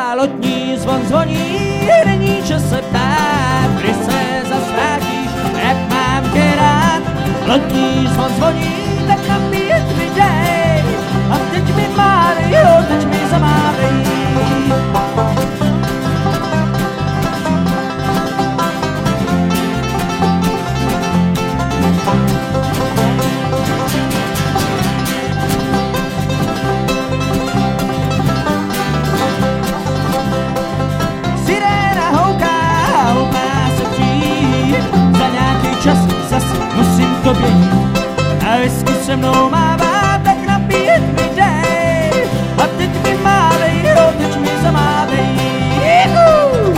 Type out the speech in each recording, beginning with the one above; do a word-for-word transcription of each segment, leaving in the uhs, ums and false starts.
a lotní zvon zvoní, není čas se ptát, kdy se zas vrátíš, jak mám tě rád. Lotní zvon zvoní, tak na pět mi dej, a teď mi mávej, jo, teď mi zamávej. Siréna houká, houpá se přijít, za nějaký čas zas musím k tobě jít. A whisky se mnou mává, tak na pět mi dej, a teď mi mávej, jo, teď mi zamávej. Juhu!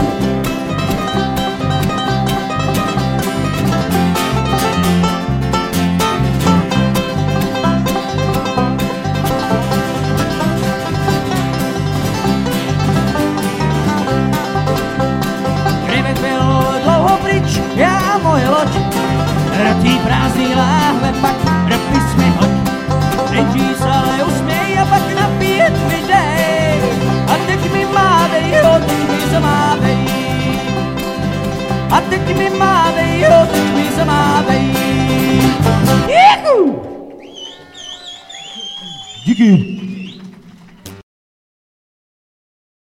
Kdybych byl dlouho pryč, já a moje loď, do tý prázdný láhve pak dopis mi hoď. Nejdřív se ale usměj a pak na pět mi dej, a teď mi mávej, jo, teď mi zamávej. A teď mi mávej, jo, teď mi zamávej. Juhu! Díky.